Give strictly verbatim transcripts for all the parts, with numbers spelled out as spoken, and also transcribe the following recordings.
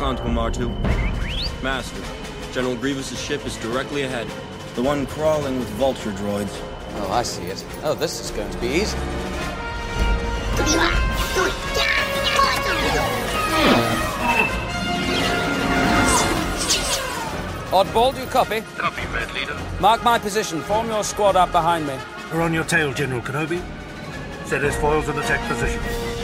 on to him, R two. Master, General Grievous' ship is directly ahead. The one crawling with vulture droids. Oh, I see it. Oh, this is going to be easy. Oddball, do you copy? Copy, Red Leader. Mark my position. Form your squad up behind me. We're on your tail, General Kenobi. Set his foils in attack position.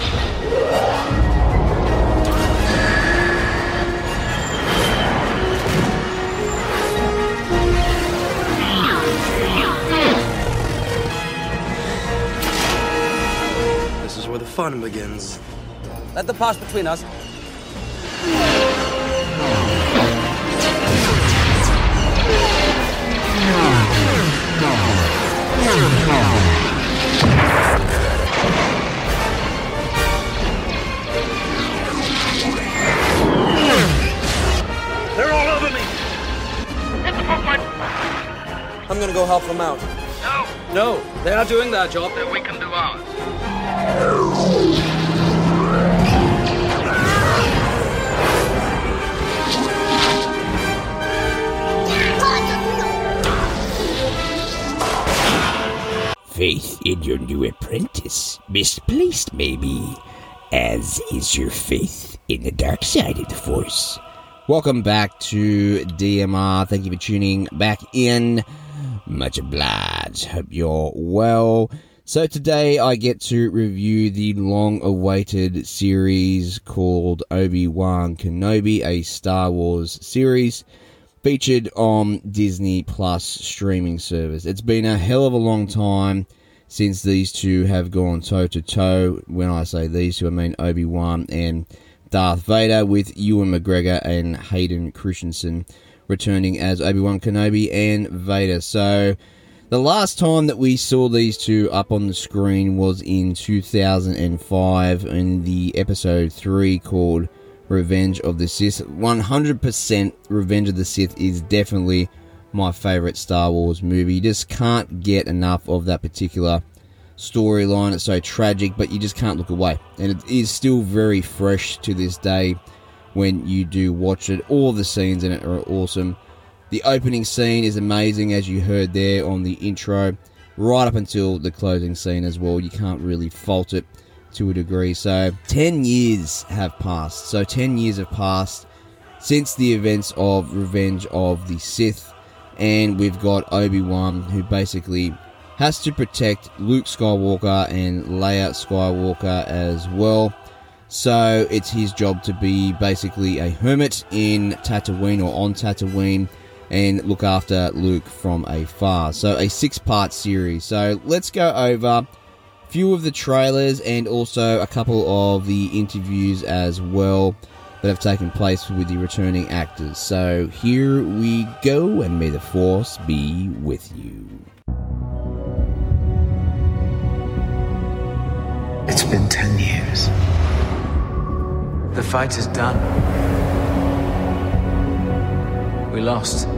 This is where the fun begins. Let them pass between us. They're all over me! Hit the front line! I'm gonna go help them out. No! No, they are doing their job. Then we can do ours. Faith in your new apprentice. Misplaced, maybe, as is your faith in the dark side of the Force. Welcome back to D M R. Thank you for tuning back in. Much obliged. Hope you're well. So today I get to review the long-awaited series called Obi-Wan Kenobi, a Star Wars series featured on Disney Plus streaming service. It's been a hell of a long time since these two have gone toe-to-toe. When I say these two, I mean Obi-Wan and Darth Vader, with Ewan McGregor and Hayden Christensen returning as Obi-Wan Kenobi and Vader. So the last time that we saw these two up on the screen was in two thousand five in the episode three called Revenge of the Sith. one hundred percent Revenge of the Sith is definitely my favourite Star Wars movie. You just can't get enough of that particular storyline. It's so tragic, but you just can't look away. And it is still very fresh to this day when you do watch it. All the scenes in it are awesome. The opening scene is amazing, as you heard there on the intro, right up until the closing scene as well. You can't really fault it to a degree. So ten years have passed. So ten years have passed since the events of Revenge of the Sith, and we've got Obi-Wan, who basically has to protect Luke Skywalker and Leia Skywalker as well. So it's his job to be basically a hermit in Tatooine, or on Tatooine, and look after Luke from afar. So a six-part series. So let's go over a few of the trailers and also a couple of the interviews as well that have taken place with the returning actors. So here we go, and may the Force be with you. It's been ten years. The fight is done. We lost.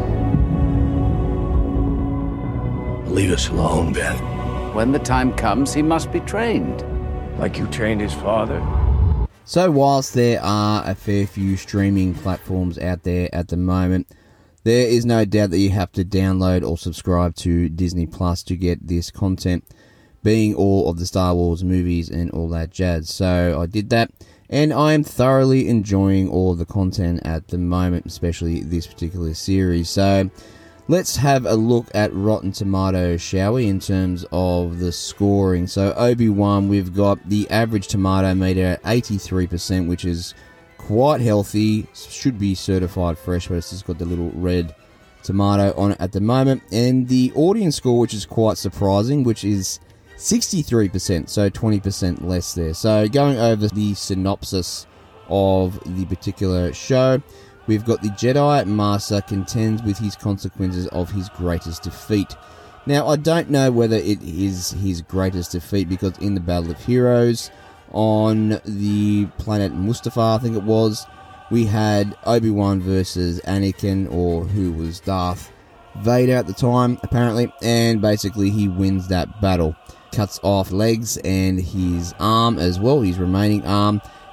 Leave us alone, Ben. When the time comes, he must be trained. Like you trained his father. So whilst there are a fair few streaming platforms out there at the moment, there is no doubt that you have to download or subscribe to Disney Plus to get this content, being all of the Star Wars movies and all that jazz. So I did that, and I am thoroughly enjoying all of the content at the moment, especially this particular series. So let's have a look at Rotten Tomatoes, shall we, in terms of the scoring. So Obi-Wan, we've got the average tomato meter at eighty-three percent, which is quite healthy. Should be certified fresh, but it's just got the little red tomato on it at the moment. And the audience score, which is quite surprising, which is sixty-three percent, so twenty percent less there. So going over the synopsis of the particular show, we've got the Jedi Master contends with his consequences of his greatest defeat. Now, I don't know whether it is his greatest defeat, because in the Battle of Heroes on the planet Mustafar, I think it was, we had Obi-Wan versus Anakin, or who was Darth Vader at the time, apparently, and basically he wins that battle. Cuts off legs and his arm as well, his remaining arm,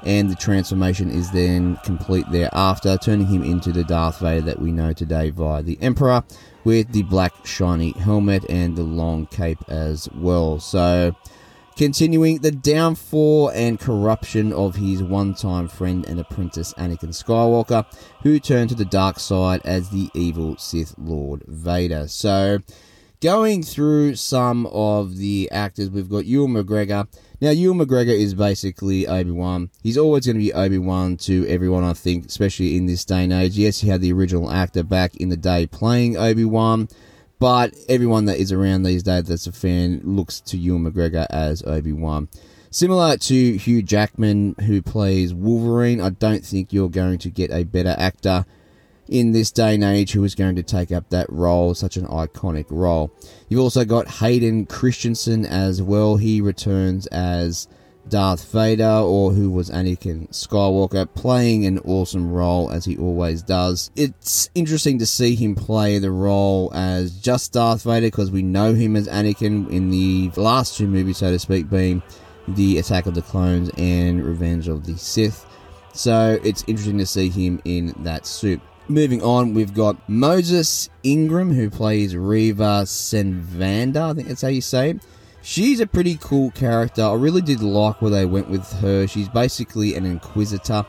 and the transformation is then complete thereafter, turning him into the Darth Vader that we know today via the Emperor, with the black shiny helmet and the long cape as well. So, continuing the downfall and corruption of his one-time friend and apprentice Anakin Skywalker, who turned to the dark side as the evil Sith Lord Vader. So, going through some of the actors, we've got Ewan McGregor. Now, Ewan McGregor is basically Obi-Wan. He's always going to be Obi-Wan to everyone, I think, especially in this day and age. Yes, he had the original actor back in the day playing Obi-Wan, but everyone that is around these days that's a fan looks to Ewan McGregor as Obi-Wan. Similar to Hugh Jackman, who plays Wolverine, I don't think you're going to get a better actor in this day and age who is going to take up that role, such an iconic role. You've also got Hayden Christensen as well. He returns as Darth Vader, or who was Anakin Skywalker, playing an awesome role as he always does. It's interesting to see him play the role as just Darth Vader, because we know him as Anakin in the last two movies, so to speak, being the Attack of the Clones and Revenge of the Sith. So it's interesting to see him in that suit. Moving on, we've got Moses Ingram, who plays Reva Senvander, I think that's how you say it. She's a pretty cool character. I really did like where they went with her. She's basically an Inquisitor,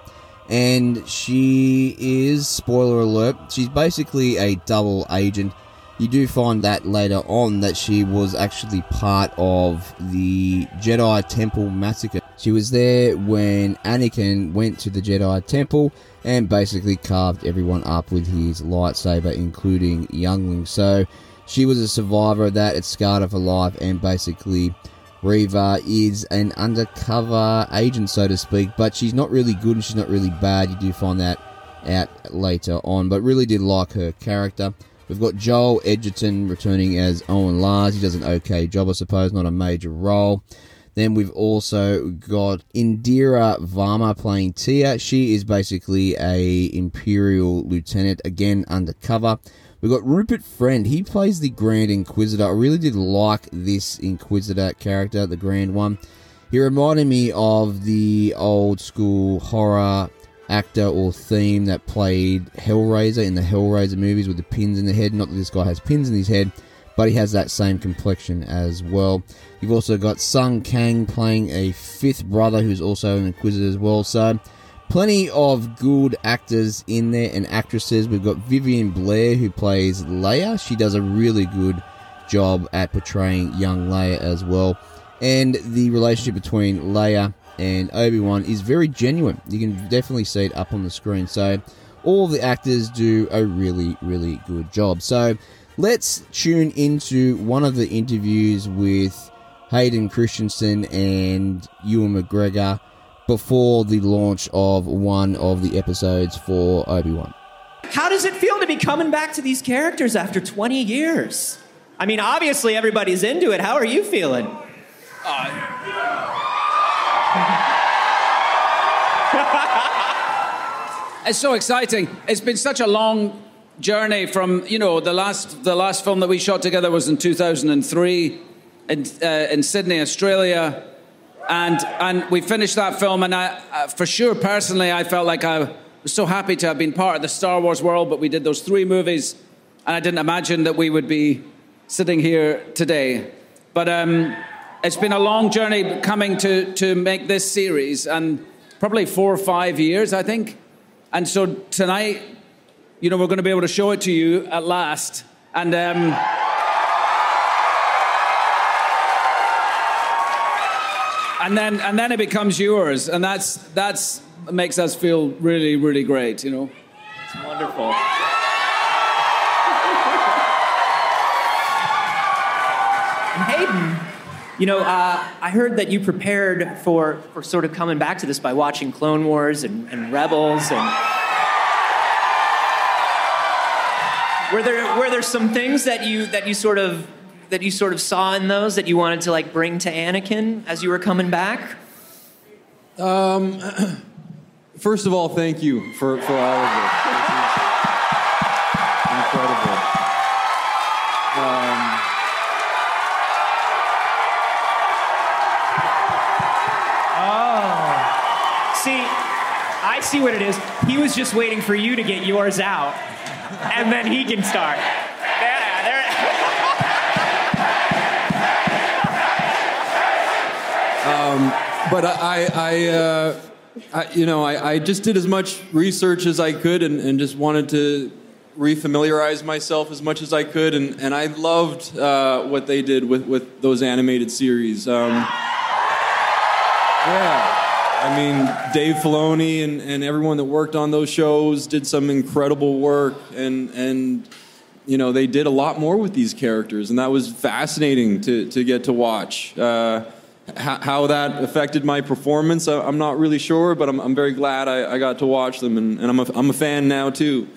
and she is, spoiler alert, she's basically a double agent. You do find that later on that she was actually part of the Jedi Temple massacre. She was there when Anakin went to the Jedi Temple and basically carved everyone up with his lightsaber, including younglings. So she was a survivor of that. It scarred her for life, and basically Reva is an undercover agent, so to speak, but she's not really good and she's not really bad. You do find that out later on, but really did like her character. We've got Joel Edgerton returning as Owen Lars. He does an okay job, I suppose, not a major role. Then we've also got Indira Varma playing Tia. She is basically a Imperial lieutenant, again undercover. We've got Rupert Friend. He plays the Grand Inquisitor. I really did like this Inquisitor character, the Grand one. He reminded me of the old school horror actor or theme that played Hellraiser in the Hellraiser movies with the pins in the head. Not that this guy has pins in his head, but he has that same complexion as well. You've also got Sung Kang playing a fifth brother who's also an Inquisitor as well. So plenty of good actors in there and actresses. We've got Vivian Blair, who plays Leia. She does a really good job at portraying young Leia as well. And the relationship between Leia and Obi-Wan is very genuine. You can definitely see it up on the screen. So all of the actors do a really, really good job. So let's tune into one of the interviews with Hayden Christensen and Ewan McGregor before the launch of one of the episodes for Obi-Wan. How does it feel to be coming back to these characters after twenty years? I mean, obviously everybody's into it. How are you feeling? Uh, It's so exciting. It's been such a long journey from, you know, the last the last film that we shot together was in two thousand three in, uh, in Sydney, Australia. And and we finished that film, and I, uh, for sure, personally, I felt like I was so happy to have been part of the Star Wars world, but we did those three movies, and I didn't imagine that we would be sitting here today. But um, it's been a long journey coming to, to make this series, and probably four or five years, I think. And so tonight, you know, we're going to be able to show it to you at last. And um, and then and then it becomes yours, and that's that's makes us feel really, really great, you know. It's wonderful. Hayden, you know, uh, I heard that you prepared for, for sort of coming back to this by watching Clone Wars and, and Rebels, and were there were there some things that you that you sort of that you sort of saw in those that you wanted to like bring to Anakin as you were coming back? Um, first of all, thank you for, for all of this. This is incredible. Um, See, I see what it is. He was just waiting for you to get yours out, and then he can start. There, there. Um, but I, I, uh, I you know, I, I just did as much research as I could, and, and just wanted to refamiliarize myself as much as I could, and, and I loved uh, what they did with, with those animated series. Um, yeah. I mean, Dave Filoni and, and everyone that worked on those shows did some incredible work, and and you know, they did a lot more with these characters, and that was fascinating to to get to watch. Uh, how, how that affected my performance, I, I'm not really sure, but I'm I'm very glad I, I got to watch them, and, and I'm a, I'm a fan now too.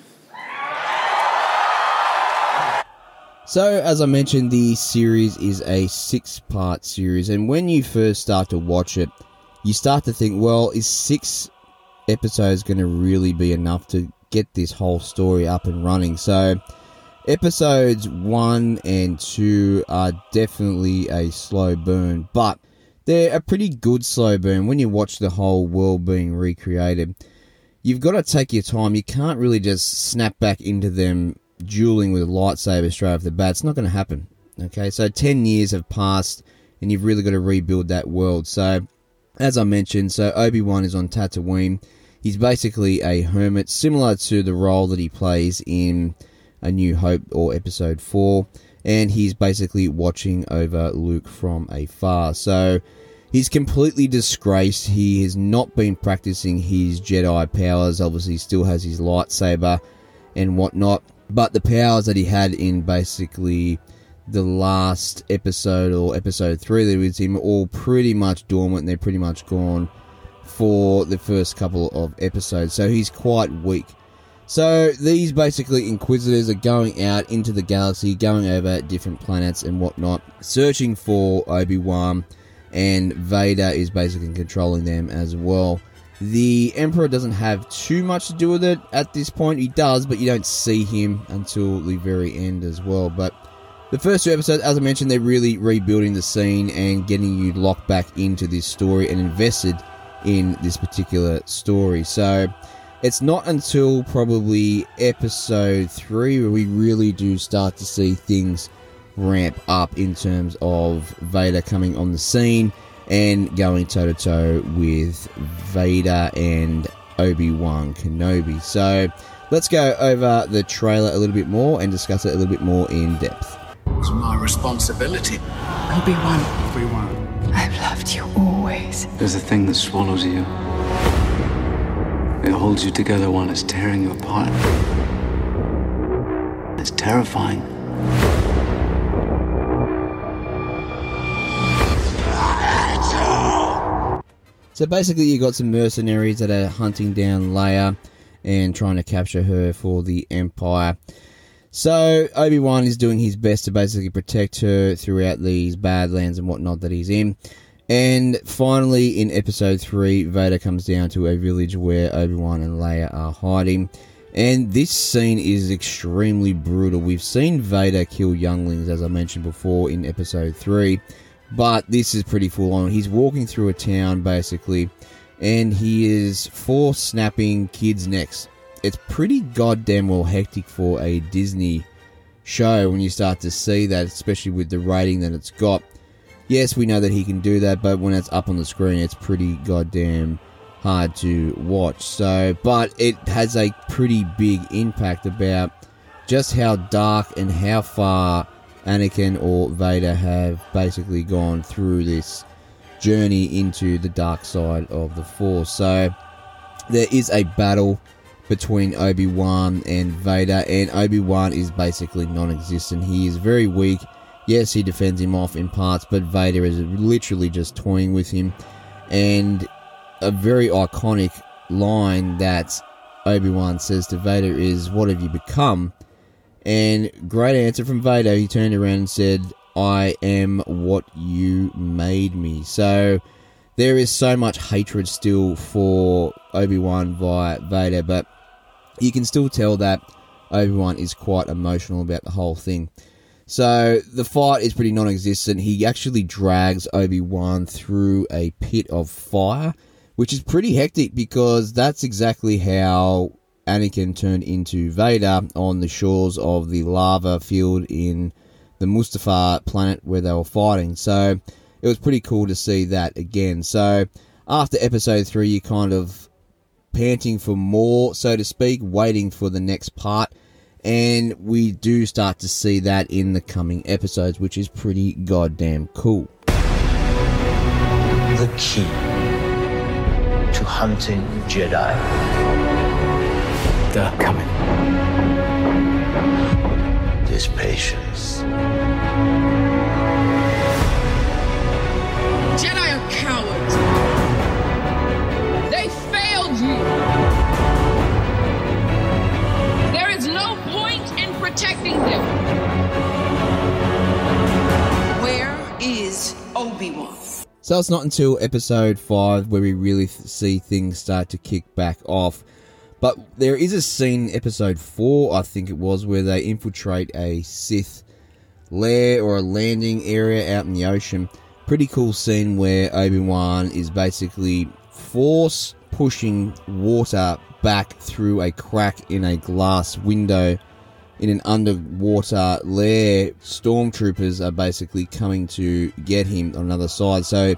So, as I mentioned, the series is a six-part series, and when you first start to watch it, you start to think, well, is six episodes going to really be enough to get this whole story up and running? So, episodes one and two are definitely a slow burn, but they're a pretty good slow burn when you watch the whole world being recreated. You've got to take your time. You can't really just snap back into them dueling with a lightsaber straight off the bat. It's not going to happen. Okay, so ten years have passed, and you've really got to rebuild that world. So, as I mentioned, so Obi-Wan is on Tatooine. He's basically a hermit, similar to the role that he plays in A New Hope or Episode four, and he's basically watching over Luke from afar. So, he's completely disgraced. He has not been practicing his Jedi powers. Obviously, he still has his lightsaber and whatnot, but the powers that he had in basically the last episode or episode three that was him all pretty much dormant, and they're pretty much gone for the first couple of episodes. So he's quite weak. So these basically Inquisitors are going out into the galaxy, going over different planets and whatnot, searching for Obi-Wan, and Vader is basically controlling them as well. The Emperor doesn't have too much to do with it at this point. He does, but you don't see him until the very end as well. But the first two episodes, as I mentioned, they're really rebuilding the scene and getting you locked back into this story and invested in this particular story. So it's not until probably episode three where we really do start to see things ramp up in terms of Vader coming on the scene and going toe-to-toe with Vader and Obi-Wan Kenobi. So let's go over the trailer a little bit more and discuss it a little bit more in depth. It's my responsibility. Obi-Wan. Obi-Wan. I've loved you always. There's a thing that swallows you. It holds you together while it's tearing you apart. It's terrifying. So basically you got some mercenaries that are hunting down Leia and trying to capture her for the Empire. So Obi-Wan is doing his best to basically protect her throughout these Badlands and whatnot that he's in. And finally, in episode three, Vader comes down to a village where Obi-Wan and Leia are hiding. And this scene is extremely brutal. We've seen Vader kill younglings, as I mentioned before, in episode three. But this is pretty full on. He's walking through a town, basically, and he is force snapping kids' necks. It's pretty goddamn well hectic for a Disney show when you start to see that, especially with the rating that it's got. Yes, we know that he can do that, but when it's up on the screen, it's pretty goddamn hard to watch. So, but it has a pretty big impact about just how dark and how far Anakin or Vader have basically gone through this journey into the dark side of the Force. So there is a battle between Obi-Wan and Vader, and Obi-Wan is basically non-existent. He is very weak. Yes, he defends him off in parts, but Vader is literally just toying with him. And a very iconic line that Obi-Wan says to Vader is, "What have you become?" And great answer from Vader. He turned around and said, "I am what you made me." So there is so much hatred still for Obi-Wan via Vader, but you can still tell that Obi-Wan is quite emotional about the whole thing. So the fight is pretty non-existent. He actually drags Obi-Wan through a pit of fire, which is pretty hectic because that's exactly how Anakin turned into Vader on the shores of the lava field in the Mustafar planet where they were fighting. So it was pretty cool to see that again. So after episode three, you're kind of panting for more, so to speak, waiting for the next part. And we do start to see that in the coming episodes, which is pretty goddamn cool. The key to hunting Jedi. They're coming. Is patience. Jedi are cowards. They failed you. There is no point in protecting them. Where is Obi-Wan? So it's not until episode five where we really th- see things start to kick back off. But there is a scene in episode four, I think it was, where they infiltrate a Sith lair or a landing area out in the ocean. Pretty cool scene where Obi-Wan is basically force pushing water back through a crack in a glass window in an underwater lair. Stormtroopers are basically coming to get him on another side. So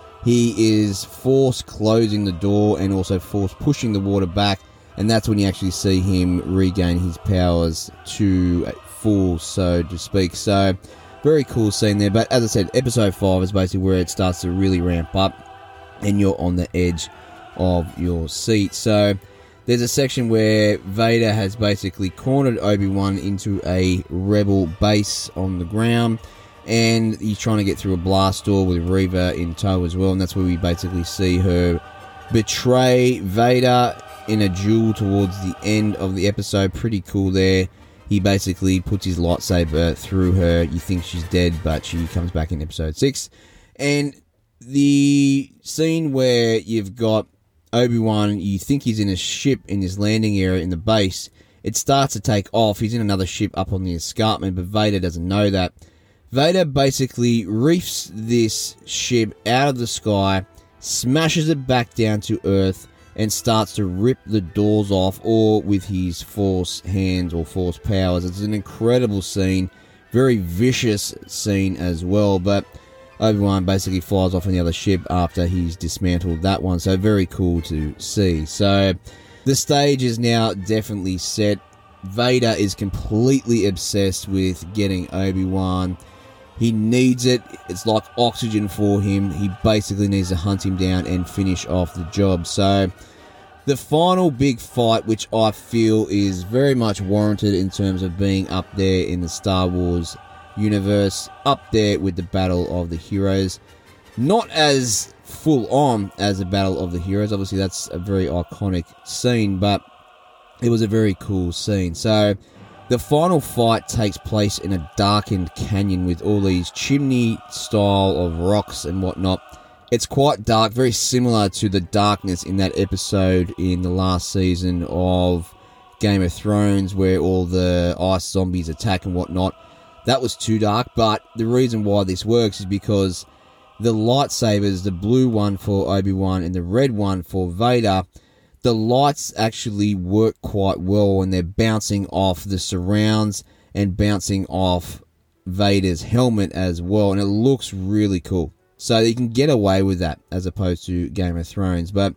he is force closing the door and also force pushing the water back. And that's when you actually see him regain his powers to full, so to speak. So, very cool scene there. But as I said, episode five is basically where it starts to really ramp up. And you're on the edge of your seat. So, there's a section where Vader has basically cornered Obi-Wan into a rebel base on the ground. And he's trying to get through a blast door with Reva in tow as well. And that's where we basically see her betray Vader in a duel towards the end of the episode. Pretty cool there. He basically puts his lightsaber through her. You think she's dead, but she comes back in episode six. And the scene where you've got Obi-Wan, you think he's in a ship in this landing area in the base. It starts to take off. He's in another ship up on the escarpment, but Vader doesn't know that. Vader basically reefs this ship out of the sky, smashes it back down to Earth, and starts to rip the doors off, or with his force hands or force powers. It's an incredible scene, very vicious scene as well, but Obi-Wan basically flies off on the other ship after he's dismantled that one, so very cool to see. So the stage is now definitely set. Vader is completely obsessed with getting Obi-Wan. He needs it. It's like oxygen for him. He basically needs to hunt him down and finish off the job. So the final big fight, which I feel is very much warranted in terms of being up there in the Star Wars universe, up there with the Battle of the Heroes. Not as full on as the Battle of the Heroes. Obviously, that's a very iconic scene, but it was a very cool scene. So the final fight takes place in a darkened canyon with all these chimney style of rocks and whatnot. It's quite dark, very similar to the darkness in that episode in the last season of Game of Thrones where all the ice zombies attack and whatnot. That was too dark, but the reason why this works is because the lightsabers, the blue one for Obi-Wan and the red one for Vader, the lights actually work quite well and they're bouncing off the surrounds and bouncing off Vader's helmet as well, and it looks really cool. So you can get away with that as opposed to Game of Thrones, but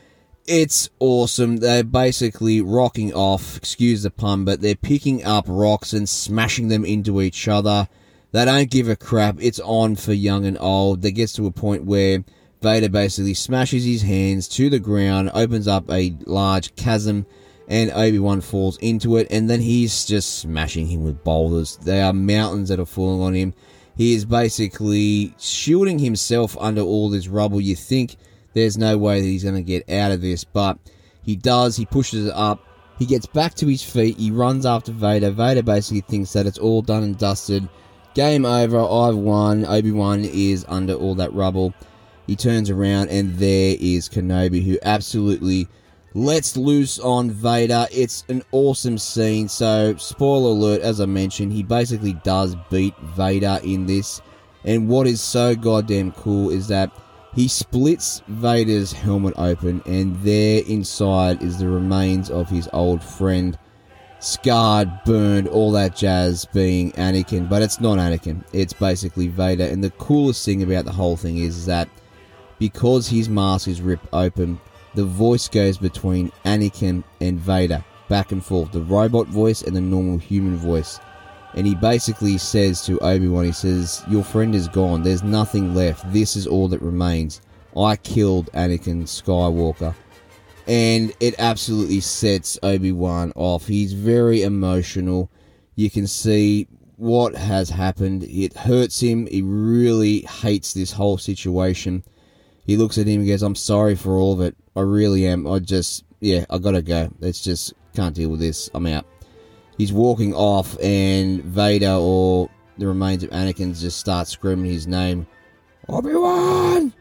it's awesome. They're basically rocking off, excuse the pun, but they're picking up rocks and smashing them into each other. They don't give a crap. It's on for young and old. That gets to a point where Vader basically smashes his hands to the ground, opens up a large chasm, and Obi-Wan falls into it, and then he's just smashing him with boulders. There are mountains that are falling on him. He is basically shielding himself under all this rubble. You think there's no way that he's going to get out of this, but he does. He pushes it up. He gets back to his feet. He runs after Vader. Vader basically thinks that it's all done and dusted. Game over. I've won. Obi-Wan is under all that rubble. He turns around, and there is Kenobi, who absolutely lets loose on Vader. It's an awesome scene. So, spoiler alert, as I mentioned, he basically does beat Vader in this. And what is so goddamn cool is that He splits Vader's helmet open, and there inside is the remains of his old friend, scarred, burned, all that jazz, being Anakin. But it's not Anakin, it's basically Vader. And the coolest thing about the whole thing is that because his mask is ripped open, the voice goes between Anakin and Vader, back and forth, the robot voice and the normal human voice. And he basically says to Obi-Wan, he says, your friend is gone, there's nothing left, this is all that remains. I killed Anakin Skywalker. And it absolutely sets Obi-Wan off. He's very emotional. You can see what has happened. It hurts him. He really hates this whole situation. He looks at him and goes, I'm sorry for all of it. I really am. I just, yeah, I gotta go. Let's just, can't deal with this. I'm out. He's walking off, and Vader or the remains of Anakin just start screaming his name. Obi-Wan!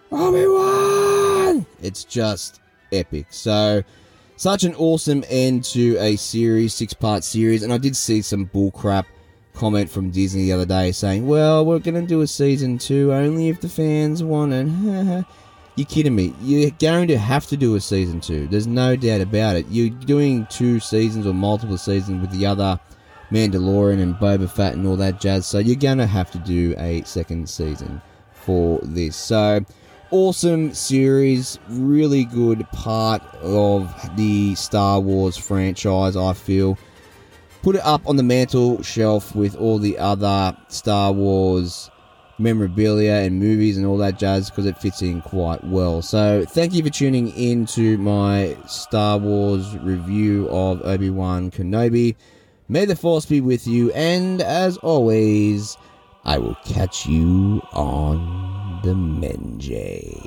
Obi-Wan! It's just epic. So, such an awesome end to a series, six-part series, and I did see some bullcrap comment from Disney the other day saying, well, we're going to do a season two only if the fans want it. You're kidding me. You're going to have to do a season two. There's no doubt about it. You're doing two seasons or multiple seasons with the other Mandalorian and Boba Fett and all that jazz, so you're going to have to do a second season for this. So, awesome series, really good part of the Star Wars franchise, I feel. Put it up on the mantle shelf with all the other Star Wars memorabilia and movies and all that jazz, because it fits in quite well. So thank you for tuning in to my Star Wars review of Obi-Wan Kenobi. May the Force be with you, and as always, I will catch you on the Menjay.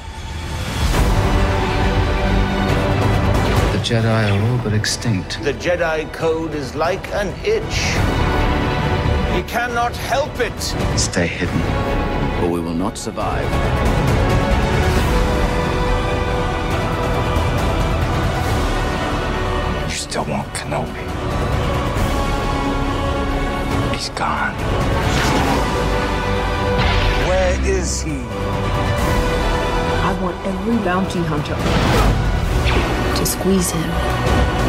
The Jedi are all but extinct. The Jedi Code is like an itch. He cannot help it. Stay hidden, or we will not survive. You still want Kenobi. He's gone. Where is he? I want every bounty hunter to squeeze him.